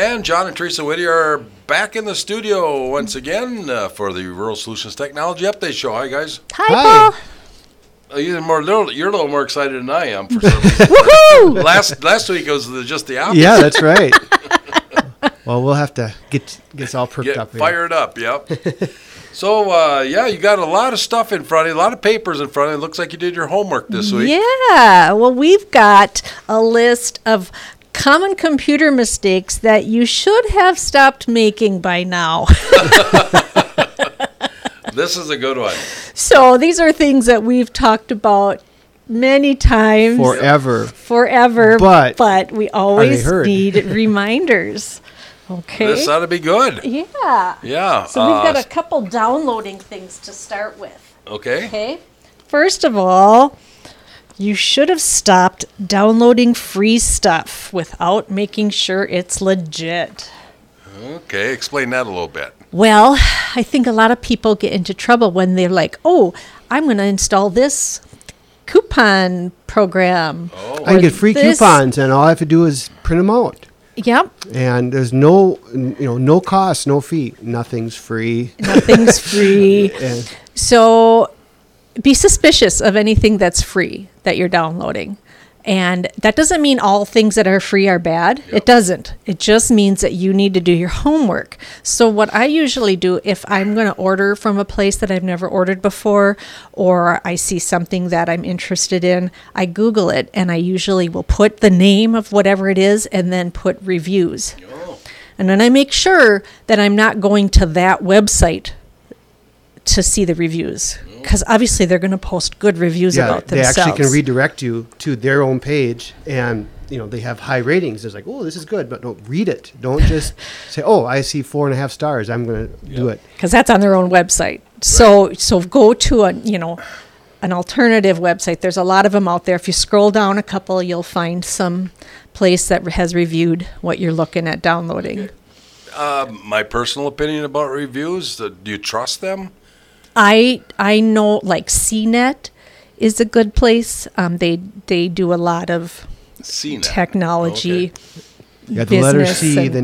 And John and Teresa Whittier are back in the studio once again for the Rural Solutions Technology Update Show. Hi, guys. Hi. Paul. You're a little more excited than I am for some reason. Woohoo! Last week it was just the opposite. Yeah, that's right. Well, we'll have to get us all perked up here. Fired up, yep. So, you got a lot of stuff in front of you, a lot of papers in front of you. It looks like you did your homework this week. Yeah. Well, we've got a list of common computer mistakes that you should have stopped making by now. This is a good one. So these are things that we've talked about many times. Forever. But we always need reminders. Okay. This ought to be good. Yeah. Yeah. So we've got a couple downloading things to start with. Okay. Okay. First of all, you should have stopped downloading free stuff without making sure it's legit. Okay. Explain that a little bit. Well, I think a lot of people get into trouble when they're like, oh, I'm going to install this coupon program. Oh. I can get free coupons, and all I have to do is print them out. Yep. And there's no cost, no fee. Nothing's free. Nothing's free. And So be suspicious of anything that's free that you're downloading. And that doesn't mean all things that are free are bad. Yep. It doesn't. It just means that you need to do your homework. So what I usually do if I'm going to order from a place that I've never ordered before, or I see something that I'm interested in, I Google it, and I usually will put the name of whatever it is and then put reviews. Oh. And then I make sure that I'm not going to that website to see the reviews. Because obviously they're going to post good reviews about themselves. They actually can redirect you to their own page, and they have high ratings. It's like, oh, this is good, but don't read it. Don't just say, oh, I see 4.5 stars. I'm going to do it. Because that's on their own website. So go to an alternative website. There's a lot of them out there. If you scroll down a couple, you'll find some place that has reviewed what you're looking at downloading. Okay. My personal opinion about reviews, do you trust them? I know like CNET is a good place. They do a lot of CNET. Technology. Okay. You got the letter business C, and- then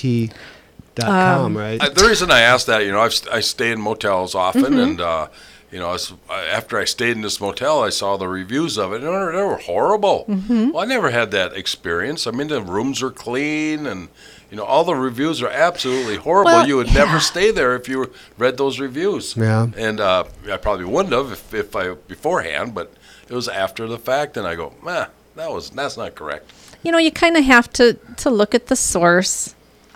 net.com, right? The reason I asked that, I stay in motels often, and after I stayed in this motel, I saw the reviews of it, and they were horrible. Well, I never had that experience. I mean, the rooms are clean, and all the reviews are absolutely horrible. Well, You would never stay there if you read those reviews. Yeah. And I probably wouldn't have if I beforehand, but it was after the fact, and I go, that's not correct. You kind of have to look at the source.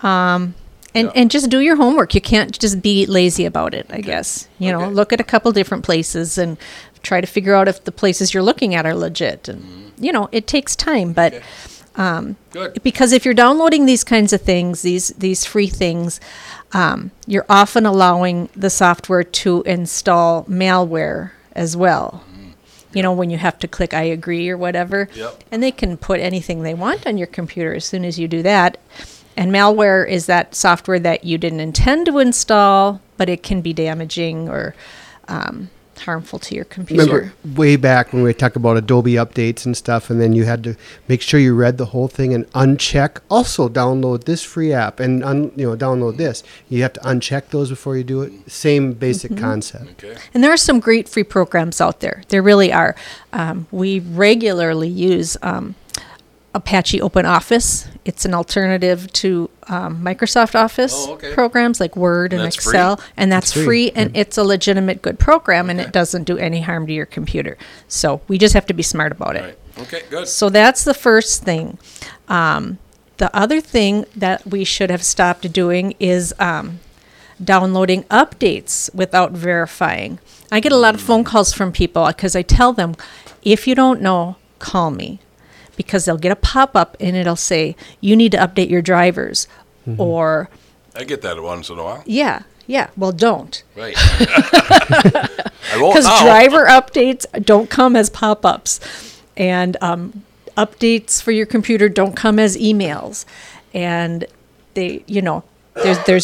And just do your homework. You can't just be lazy about it, I guess. Look at a couple different places and try to figure out if the places you're looking at are legit. And, it takes time. But Good. because if you're downloading these kinds of things, these free things, you're often allowing the software to install malware as well. When you have to click I agree or whatever. Yep. And they can put anything they want on your computer as soon as you do that. And malware is that software that you didn't intend to install, but it can be damaging or harmful to your computer. Remember way back when we talked about Adobe updates and stuff, and then you had to make sure you read the whole thing and uncheck. Also, download this free app and download this. You have to uncheck those before you do it. Same basic concept. Okay. And there are some great free programs out there. There really are. We regularly use Apache OpenOffice. It's an alternative to Microsoft Office programs like Word and Excel. Free? And that's free, and it's a legitimate good program, and it doesn't do any harm to your computer. So we just have to be smart about it. Right. Okay, good. So that's the first thing. The other thing that we should have stopped doing is downloading updates without verifying. I get a lot of phone calls from people because I tell them, if you don't know, call me. Because they'll get a pop-up and it'll say, you need to update your drivers. Or... I get that once in a while. Yeah. Well, don't. Right. I won't Because now. driver updates don't come as pop-ups. And updates for your computer don't come as emails. And they, there's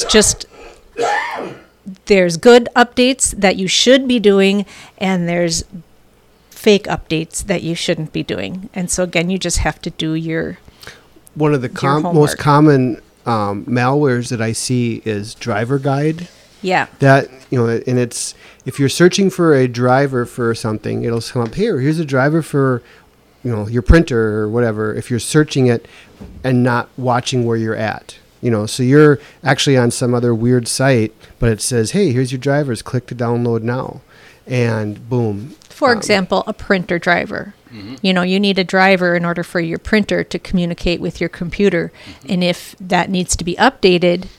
good updates that you should be doing, and there's fake updates that you shouldn't be doing. And so again, you just have to do your One of the your most homework. common malwares that I see is Driver Guide. Yeah. That, and it's, if you're searching for a driver for something, it'll come up here. Here's a driver for, your printer or whatever. If you're searching it and not watching where you're at, so you're actually on some other weird site, but it says, hey, here's your drivers. Click to download now. And boom. For example, a printer driver. You need a driver in order for your printer to communicate with your computer. And if that needs to be updated,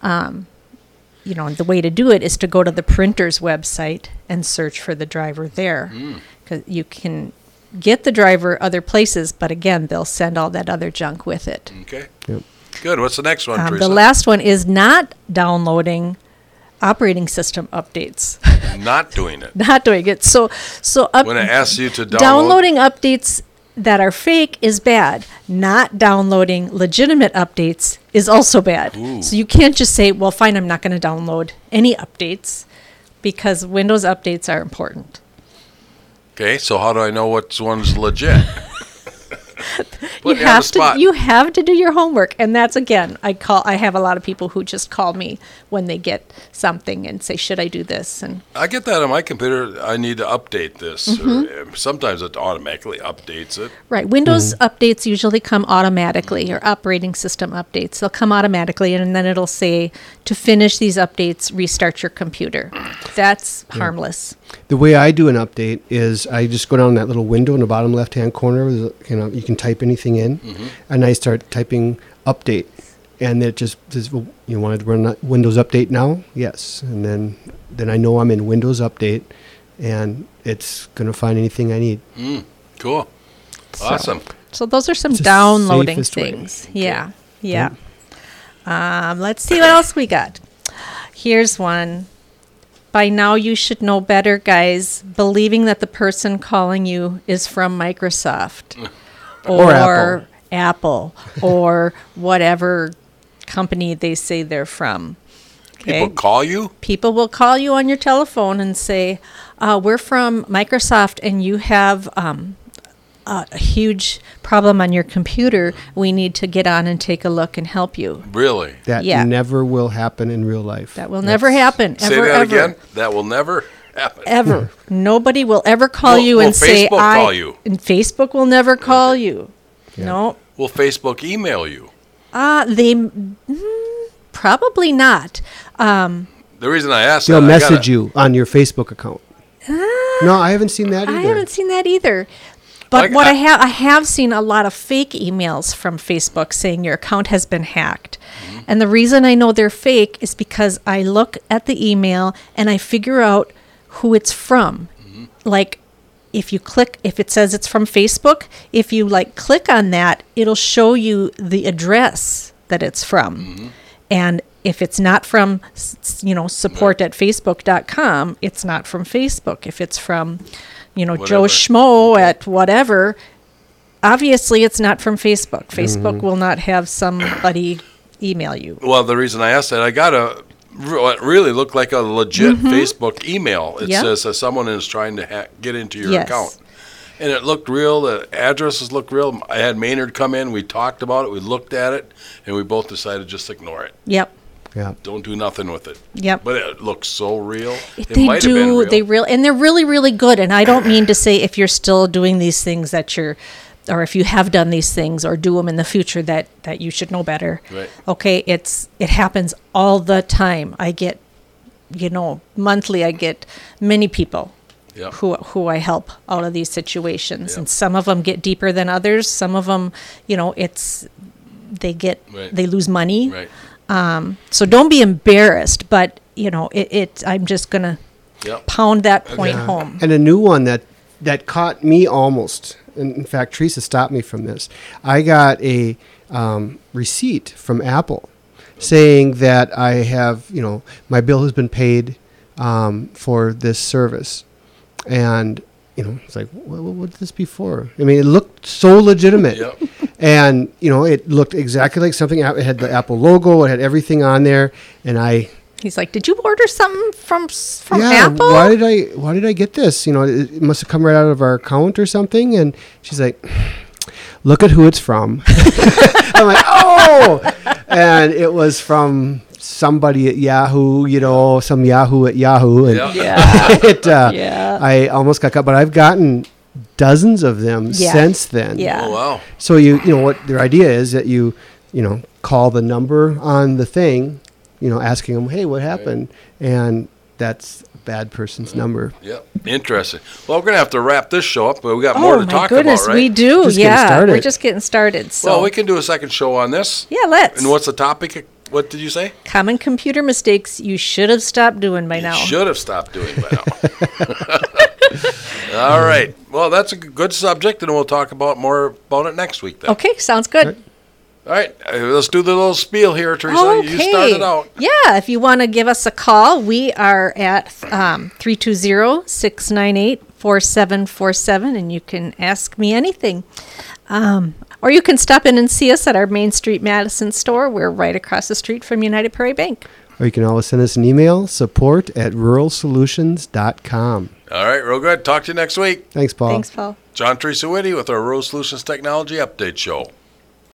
the way to do it is to go to the printer's website and search for the driver there. Because you can get the driver other places, but again, they'll send all that other junk with it. Okay. Yep. Good. What's the next one, Teresa? The last one is not downloading operating system updates. Not doing it. Not doing it. So when it asks you to downloading updates that are fake is bad. Not downloading legitimate updates is also bad. Ooh. So you can't just say, well, fine, I'm not going to download any updates, because Windows updates are important. Okay, so how do I know which one's legit? You have to do your homework, and that's, again, I have a lot of people who just call me when they get something and say, should I do this? And I get that on my computer. I need to update this. Or sometimes it automatically updates it. right, Windows updates usually come automatically, or operating system updates. They'll come automatically, and then it'll say, to finish these updates, restart your computer. That's harmless. The way I do an update is I just go down that little window in the bottom left-hand corner. You can type anything in, and I start typing update, and it just says, well, you want to run Windows Update now? Yes, and then I know I'm in Windows Update, and it's going to find anything I need. Cool. Awesome. So those are some It's the downloading safest way. things. Yeah. Let's see what else we got. Here's one. By now you should know better, guys. Believing that the person calling you is from Microsoft Or Apple or whatever company they say they're from. Okay? People call you? People will call you on your telephone and say, we're from Microsoft and you have a huge problem on your computer. We need to get on and take a look and help you. Really? That never will happen in real life. That will never happen. Say that again? That will never happen. Ever. Nobody will ever call you and say, Facebook call you? And Facebook will never call you. Yeah. No. Will Facebook email you? Probably not. The reason I asked They'll that, message you on your Facebook account. No, I haven't seen that either. I haven't seen that either. But I have seen a lot of fake emails from Facebook saying your account has been hacked. And the reason I know they're fake is because I look at the email and I figure out who it's from. Like, if it says it's from Facebook, if you click on that, it'll show you the address that it's from. And if it's not from, support@facebook.com, it's not from Facebook. If it's from, Joe Schmo at whatever, obviously it's not from Facebook. Facebook will not have somebody email you. Well, the reason I asked that, I got what really looked like a legit Facebook email. It says that someone is trying to get into your account. And it looked real. The addresses looked real. I had Maynard come in. We talked about it. We looked at it. And we both decided to just ignore it. Yep. Yeah. Don't do nothing with it. Yep. But it looks so real. They might do. Have been real. And they're really, really good. And I don't mean to say if you're still doing these things or if you have done these things or do them in the future that you should know better. Right. Okay. It happens all the time. I get, monthly, I get many people who I help out of these situations. And some of them get deeper than others. Some of them, they lose money. Right. So don't be embarrassed, but I'm just gonna pound that point home. And a new one that caught me almost. In fact, Teresa stopped me from this. I got a receipt from Apple saying that I have, my bill has been paid for this service, and it's like, what would this be for? I mean, it looked so legitimate. Yep. And, it looked exactly like something. It had the Apple logo. It had everything on there. And he's like, did you order something from yeah, Apple? Why did I get this? It must have come right out of our account or something. And she's like, look at who it's from. I'm like, oh. and it was from somebody at Yahoo, some Yahoo at Yahoo. And Yeah. Yeah. I almost got caught, but I've gotten dozens of them since then. Yeah. Oh, wow. So what their idea is that you call the number on the thing, asking them, hey, what happened? And that's a bad person's number. Yep. Interesting. Well, we're going to have to wrap this show up, but we got Oh, more to my talk goodness, about, right? we do. Just getting started. We're just getting started. So, Well, we can do a second show on this. yeah, let's. And what's the topic? What did you say? Common computer mistakes you should have stopped doing by now. Should have stopped doing by now. All right. Well, that's a good subject, and we'll talk more about it next week then. Okay, sounds good. All right. Let's do the little spiel here, Teresa. You started out. Yeah, if you want to give us a call, we are at 320-698-4747, and you can ask me anything. Or you can stop in and see us at our Main Street Madison store. We're right across the street from United Prairie Bank. Or you can always send us an email, support@ruralsolutions.com. All right. Real good. Talk to you next week. Thanks, Paul. Thanks, Paul. John Teresa Whitty with our Rural Solutions Technology Update Show.